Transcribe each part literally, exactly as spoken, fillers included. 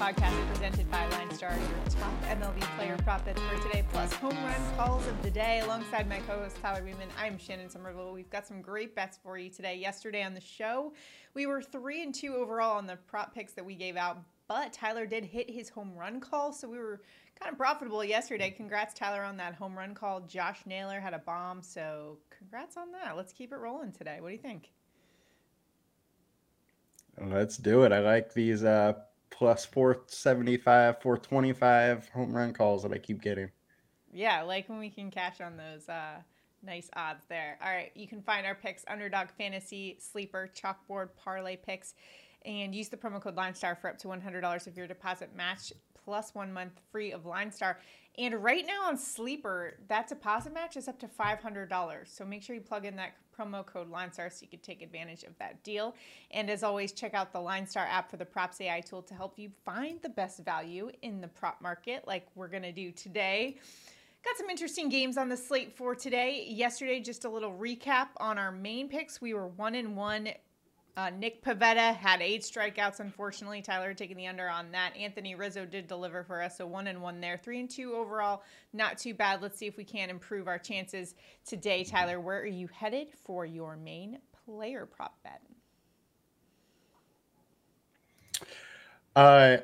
podcast presented by Line Star, your top M L B player prop bets for today, plus home run calls of the day. Alongside my co-host Tyler Beeman, I'm Shannon Somerville. We've got some great bets for you today. Yesterday on the show, we were three and two overall on the prop picks that we gave out, but Tyler did hit his home run call, so we were kind of profitable yesterday. Congrats, Tyler, on that home run call. Josh Naylor had a bomb, so congrats on that. Let's keep it rolling today. What do you think? Let's do it. I like these uh, plus four seventy-five, four twenty-five home run calls that I keep getting. Yeah, like when we can cash on those uh, nice odds there. All right, you can find our picks, Underdog Fantasy, Sleeper, Chalkboard, Parlay picks, and use the promo code LineStar for up to one hundred dollars if your deposit match, plus one month free of LineStar. And right now on Sleeper, that deposit match is up to five hundred dollars. So make sure you plug in that promo code LineStar so you can take advantage of that deal. And as always, check out the LineStar app for the Props A I tool to help you find the best value in the prop market, like we're going to do today. Got some interesting games on the slate for today. Yesterday, just a little recap on our main picks. We were one and one. Uh, Nick Pivetta had eight strikeouts, unfortunately. Tyler taking the under on that. Anthony Rizzo did deliver for us, so one and one there. Three and two overall, not too bad. Let's see if we can improve our chances today. Tyler, where are you headed for your main player prop bet? Uh,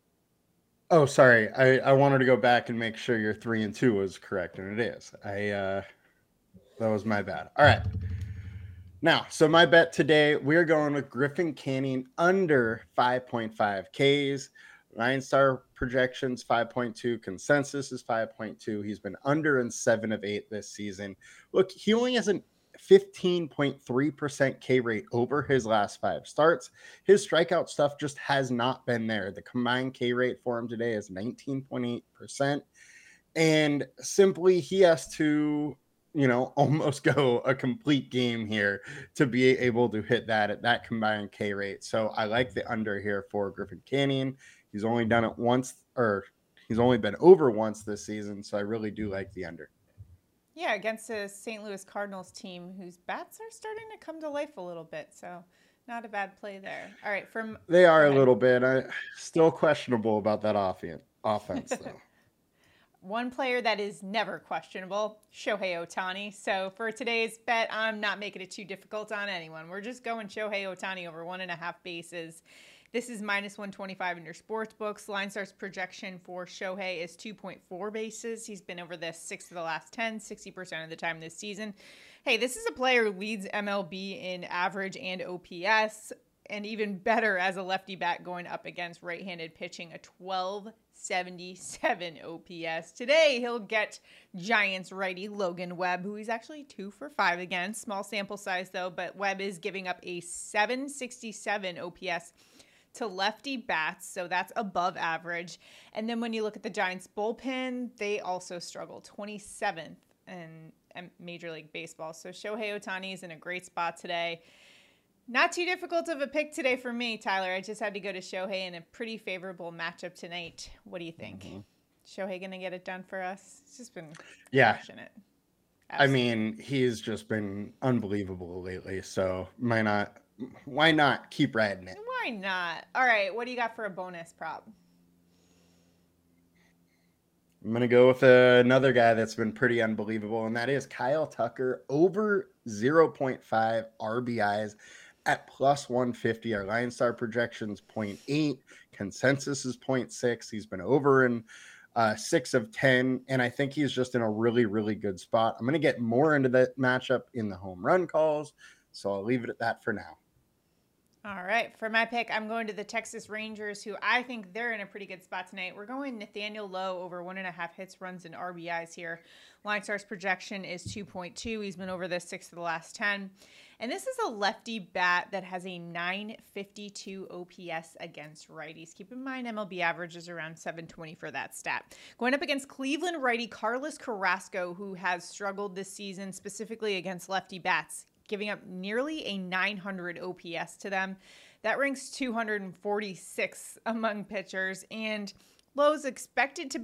oh, sorry. I, I wanted to go back and make sure your three and two was correct, and it is. I uh, that was my bad. All right. Now, so my bet today, we're going with Griffin Canning under five point five Ks. Line Star projections five point two, consensus is five point two. He's been under in seven of eight this season. Look, he only has a fifteen point three percent K rate over his last five starts. His strikeout stuff just has not been there. The combined K rate for him today is nineteen point eight percent. And simply, he has to, you know, almost go a complete game here to be able to hit that at that combined K rate. So I like the under here for Griffin Canning. He's only done it once, or he's only been over once this season. So I really do like the under. Yeah, against a Saint Louis Cardinals team whose bats are starting to come to life a little bit. So not a bad play there. All right. From They are a little bit. I still questionable about that offense, offense though. One player that is never questionable, Shohei Ohtani. So for today's bet, I'm not making it too difficult on anyone. We're just going Shohei Ohtani over one and a half bases. This is minus one twenty-five in your sports books. LineStar's projection for Shohei is two point four bases. He's been over this six of the last ten, sixty percent of the time this season. Hey, this is a player who leads M L B in average and O P S, and even better as a lefty bat going up against right-handed pitching, a twelve seventy-seven O P S. Today, he'll get Giants righty Logan Webb, who he's actually two for five against. Small sample size, though, but Webb is giving up a seven sixty-seven O P S to lefty bats, so that's above average. And then when you look at the Giants bullpen, they also struggle, twenty-seventh in Major League Baseball. So Shohei Ohtani is in a great spot today. Not too difficult of a pick today for me, Tyler. I just had to go to Shohei in a pretty favorable matchup tonight. What do you think? Mm-hmm. Shohei going to get it done for us? It's just been yeah. crushing it. I mean, he's just been unbelievable lately, so why not, why not keep riding it? Why not? All right, what do you got for a bonus prop? I'm going to go with uh, another guy that's been pretty unbelievable, and that is Kyle Tucker over zero point five R B Is at plus one fifty. Our Line Star projections zero point eight, consensus is zero point six. He's been over in uh, six of ten, and I think he's just in a really, really good spot. I'm going to get more into that matchup in the home run calls, so I'll leave it at that for now. All right. For my pick, I'm going to the Texas Rangers, who I think they're in a pretty good spot tonight. We're going Nathaniel Lowe over one and a half hits, runs, and R B Is here. Line Star's projection is two point two. He's been over this six of the last ten. And this is a lefty bat that has a nine fifty-two O P S against righties. Keep in mind, M L B average is around seven twenty for that stat. Going up against Cleveland righty Carlos Carrasco, who has struggled this season, specifically against lefty bats, giving up nearly a nine hundred O P S to them. That ranks two hundred forty-six among pitchers. And Lowe's expected to bat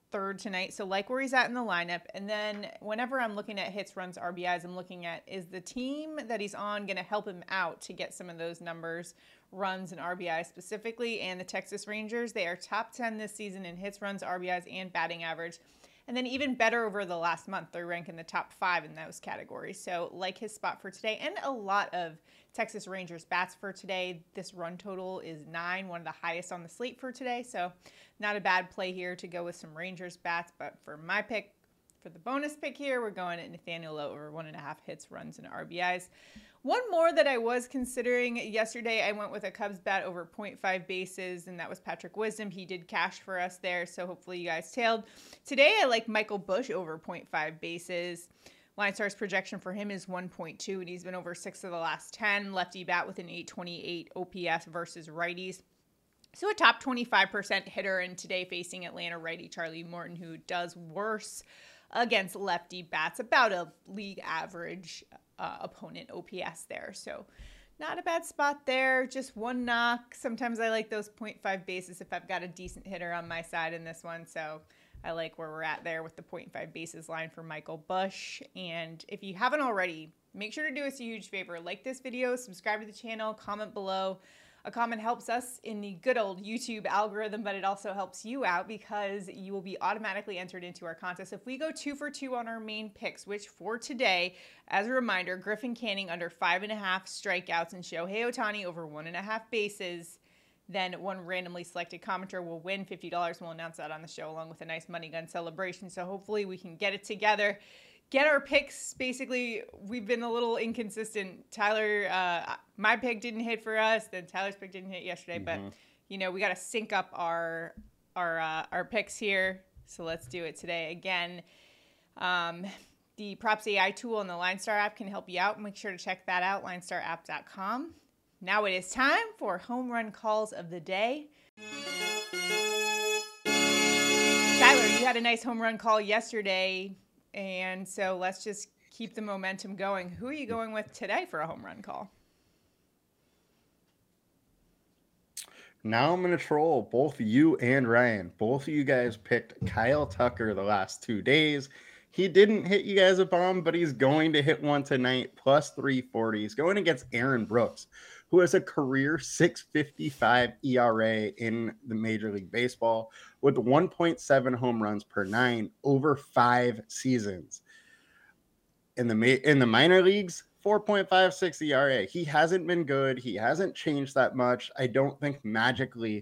third tonight, so like where he's at in the lineup. And then whenever I'm looking at hits, runs, R B Is, I'm looking at, is the team that he's on going to help him out to get some of those numbers, runs, and R B Is specifically? And the Texas Rangers, they are top ten this season in hits, runs, R B Is, and batting average. And then even better over the last month, they're ranking the top five in those categories. So like his spot for today, and a lot of Texas Rangers bats for today. This run total is nine, one of the highest on the slate for today. So not a bad play here to go with some Rangers bats. But for my pick, for the bonus pick here, we're going at Nathaniel Lowe over one and a half hits, runs, and R B Is. One more that I was considering yesterday, I went with a Cubs bat over point five bases, and that was Patrick Wisdom. He did cash for us there, so hopefully you guys tailed. Today, I like Michael Busch over point five bases. Line Star's projection for him is one point two, and he's been over six of the last ten. Lefty bat with an eight twenty-eight O P S versus righties. So a top twenty-five percent hitter, and today facing Atlanta righty Charlie Morton, who does worse against lefty bats, about a league average uh, opponent O P S there. So not a bad spot there. Just one knock. Sometimes I like those point five bases if I've got a decent hitter on my side in this one. So I like where we're at there with the point five bases line for Michael Busch. And if you haven't already, make sure to do us a huge favor. Like this video, subscribe to the channel, comment below. A comment helps us in the good old YouTube algorithm, but it also helps you out because you will be automatically entered into our contest. If we go two for two on our main picks, which for today, as a reminder, Griffin Canning under five and a half strikeouts and Shohei Ohtani over one and a half bases, then one randomly selected commenter will win fifty dollars. We'll announce that on the show along with a nice Money Gun celebration. So hopefully we can get it together. Get our picks. Basically, we've been a little inconsistent. Tyler, uh, my pick didn't hit for us. Then Tyler's pick didn't hit yesterday. Mm-hmm. But, you know, we got to sync up our our uh, our picks here. So let's do it today. Again, um, the Props A I tool and the Line Star app can help you out. Make sure to check that out, line star app dot com. Now it is time for home run calls of the day. Tyler, you had a nice home run call yesterday. And so let's just keep the momentum going. Who are you going with today for a home run call? Now I'm going to troll both you and Ryan. Both of you guys picked Kyle Tucker the last two days. He didn't hit you guys a bomb, but he's going to hit one tonight, plus three forty. He's going against Aaron Brooks, who has a career six fifty-five E R A in the Major League Baseball with one point seven home runs per nine over five seasons. In the in the minor leagues, four point five six E R A. He hasn't been good. He hasn't changed that much. I don't think magically,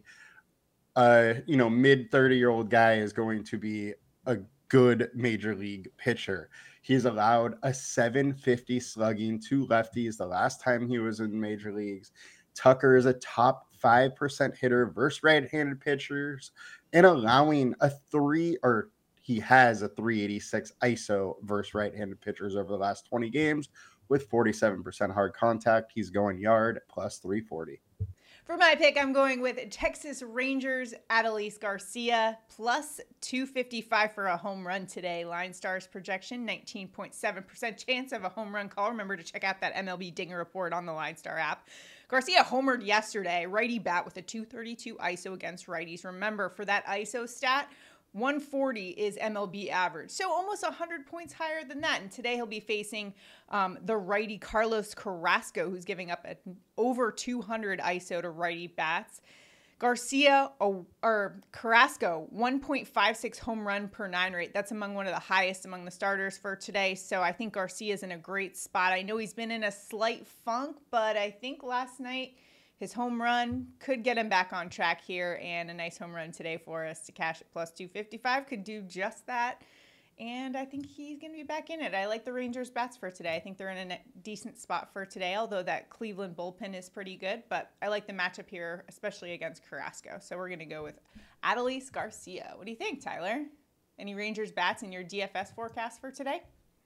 uh, you know, mid thirty-year-old guy is going to be a good Major League pitcher. He's allowed a seven fifty slugging to lefties the last time he was in major leagues. Tucker is a top five percent hitter versus right-handed pitchers and allowing a three, or he has a three eighty-six I S O versus right-handed pitchers over the last twenty games with forty-seven percent hard contact. He's going yard plus three forty. For my pick, I'm going with Texas Rangers, Adolis Garcia, plus two fifty-five for a home run today. Line Stars projection, nineteen point seven percent chance of a home run call. Remember to check out that M L B Dinger Report on the Line Star app. Garcia homered yesterday, righty bat with a two thirty-two I S O against righties. Remember, for that I S O stat, one forty is M L B average. So almost one hundred points higher than that. And today he'll be facing um, the righty Carlos Carrasco, who's giving up a, over two hundred I S O to righty bats. Garcia, oh, or Carrasco, one point five six home run per nine rate. That's among one of the highest among the starters for today. So I think Garcia's in a great spot. I know he's been in a slight funk, but I think last night his home run could get him back on track here, and a nice home run today for us to cash at plus two fifty-five could do just that. And I think he's going to be back in it. I like the Rangers bats for today. I think they're in a decent spot for today, although that Cleveland bullpen is pretty good. But I like the matchup here, especially against Carrasco. So we're going to go with Adolis Garcia. What do you think, Tyler? Any Rangers bats in your D F S forecast for today?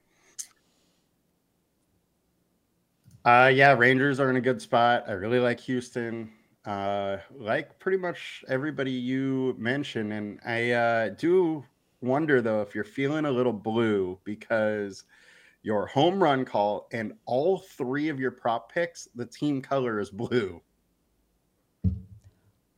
Uh, yeah, Rangers are in a good spot. I really like Houston. Uh, like pretty much everybody you mentioned. And I uh, do wonder, though, if you're feeling a little blue because your home run call and all three of your prop picks, the team color is blue.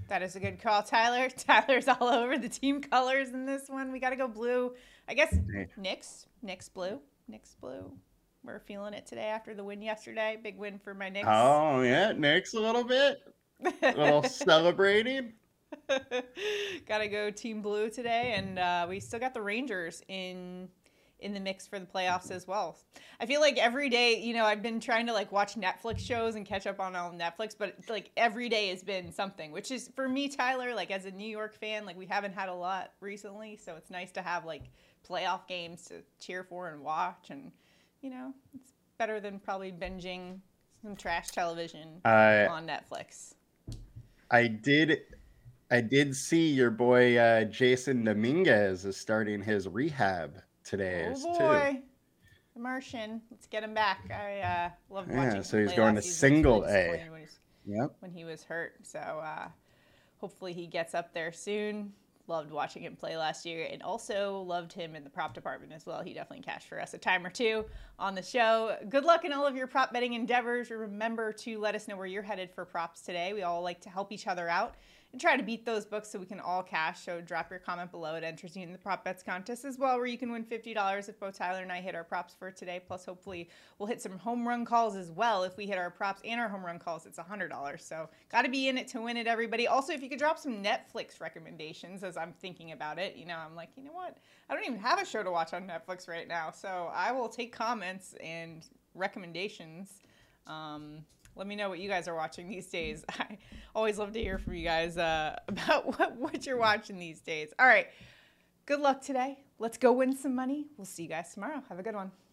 That is a good call, Tyler. Tyler's all over the team colors in this one. We got to go blue. I guess Knicks. Knicks blue. Knicks blue. We're feeling it today after the win yesterday. Big win for my Knicks. Oh, yeah. Knicks a little bit. A little celebrating. Got to go team blue today. And uh, we still got the Rangers in in the mix for the playoffs as well. I feel like every day, you know, I've been trying to like watch Netflix shows and catch up on all Netflix, but like every day has been something, which is for me, Tyler, like as a New York fan, like we haven't had a lot recently. So it's nice to have like playoff games to cheer for and watch. And, you know, it's better than probably binging some trash television uh, on Netflix. I did, I did see your boy, uh, Jason Dominguez is starting his rehab today. Oh boy, too. The Martian. Let's get him back. I uh, love watching. Yeah, so he's going to single A. Yep. When he was hurt, so uh, hopefully he gets up there soon. Loved watching him play last year, and also loved him in the prop department as well. He definitely cashed for us a time or two on the show. Good luck in all of your prop betting endeavors. Remember to let us know where you're headed for props today. We all like to help each other out and try to beat those books so we can all cash. So drop your comment below. It enters you in the prop bets contest as well, where you can win fifty dollars if both Tyler and I hit our props for today. Plus, hopefully, we'll hit some home run calls as well. If we hit our props and our home run calls, it's one hundred dollars. So got to be in it to win it, everybody. Also, if you could drop some Netflix recommendations as I'm thinking about it. You know, I'm like, you know what? I don't even have a show to watch on Netflix right now. So I will take comments and recommendations. Um, Let me know what you guys are watching these days. I always love to hear from you guys uh, about what, what you're watching these days. All right. Good luck today. Let's go win some money. We'll see you guys tomorrow. Have a good one.